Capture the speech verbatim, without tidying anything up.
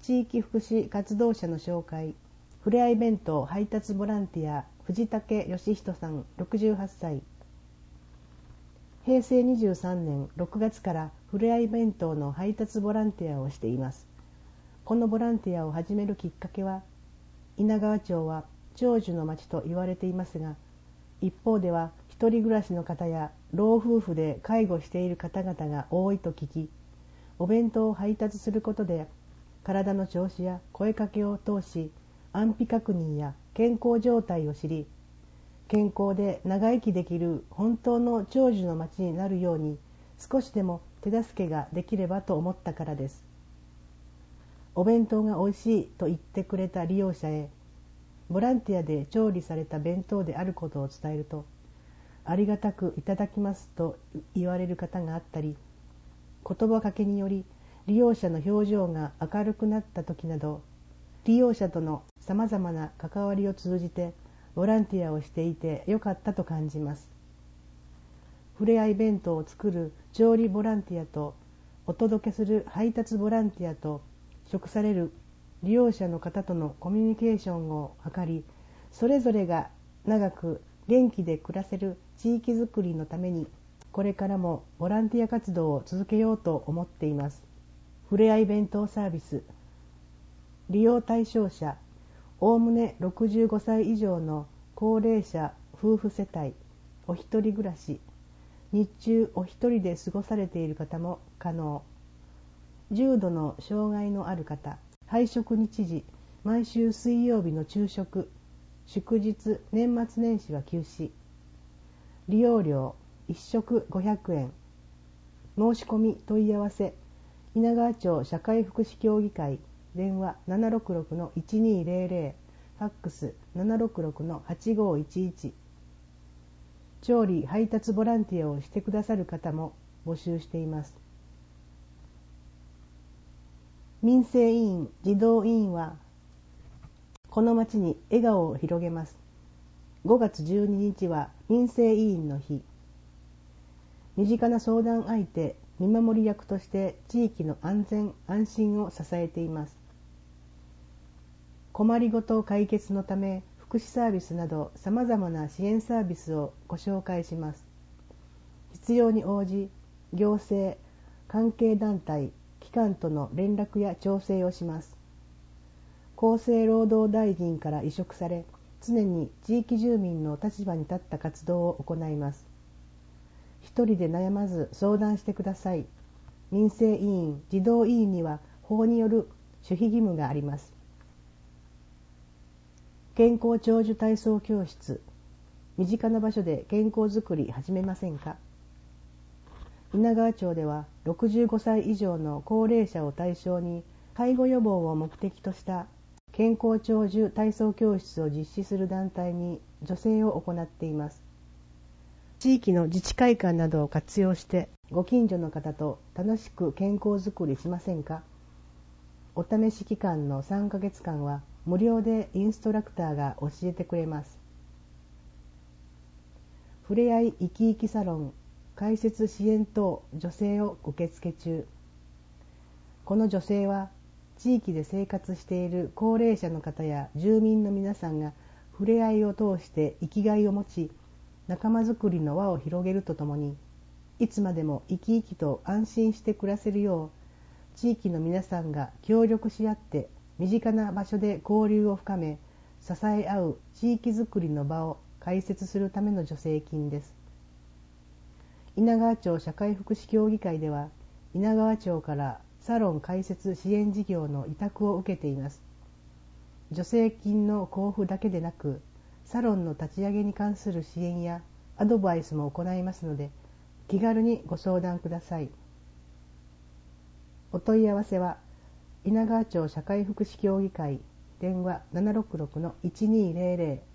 地域福祉活動者の紹介。ふれあい弁当配達ボランティア藤竹義人さんろくじゅうはっさい。へいせいにじゅうさんねんろくがつからふれあい弁当の配達ボランティアをしています。このボランティアを始めるきっかけは、稲川町は長寿の町と言われていますが、一方では一人暮らしの方や老夫婦で介護している方々が多いと聞き、お弁当を配達することで体の調子や声かけを通し、安否確認や健康状態を知り、健康で長生きできる本当の長寿の町になるように少しでも手助けができればと思ったからです。お弁当がおいしいと言ってくれた利用者へ、ボランティアで調理された弁当であることを伝えると、ありがたくいただきますと言われる方があったり、言葉かけにより利用者の表情が明るくなった時など、利用者とのさまざまな関わりを通じてボランティアをしていてよかったと感じます。ふれあい弁当を作る調理ボランティアとお届けする配達ボランティアと食される利用者の方とのコミュニケーションを図り、それぞれが長く元気で暮らせる地域づくりのために、これからもボランティア活動を続けようと思っています。ふれあい弁当サービス。利用対象者、おおむねろくじゅうごさい以上の高齢者夫婦世帯、お一人暮らし、日中お一人で過ごされている方も可能。重度の障害のある方、配食日時、毎週水曜日の昼食、祝日、年末年始は休止。利用料、いっ食ごひゃくえん。申し込み問い合わせ、稲川町社会福祉協議会、電話 ななろくろくのいちにーぜろぜろ、ファックス ななろくろくのはちごいちいち。調理配達ボランティアをしてくださる方も募集しています。民生委員、児童委員はこの町に笑顔を広げます。ごがつじゅうににちは民生委員の日。身近な相談相手、見守り役として地域の安全安心を支えています。困りごと解決のため福祉サービスなどさまざまな支援サービスをご紹介します。必要に応じ行政、関係団体、機関との連絡や調整をします。厚生労働大臣から委嘱され、常に地域住民の立場に立った活動を行います。一人で悩まず相談してください。民生委員、児童委員には法による守秘義務があります。健康長寿体操教室。身近な場所で健康づくり始めませんか？稲川町ではろくじゅうごさい以上の高齢者を対象に介護予防を目的とした健康長寿体操教室を実施する団体に助成を行っています。地域の自治会館などを活用してご近所の方と楽しく健康づくりしませんか？お試し期間のさんかげつかんは無料でインストラクターが教えてくれます。ふれあい生き生きサロン開設支援等助成を受付中。この助成は地域で生活している高齢者の方や住民の皆さんがふれあいを通して生きがいを持ち、仲間づくりの輪を広げるとともに、いつまでも生き生きと安心して暮らせるよう、地域の皆さんが協力し合って身近な場所で交流を深め、支え合う地域づくりの場を開設するための助成金です。稲川町社会福祉協議会では、稲川町からサロン開設支援事業の委託を受けています。助成金の交付だけでなく、サロンの立ち上げに関する支援やアドバイスも行いますので、気軽にご相談ください。お問い合わせは、稲川町社会福祉協議会、電話 ななろくろくのいちにーぜろぜろ、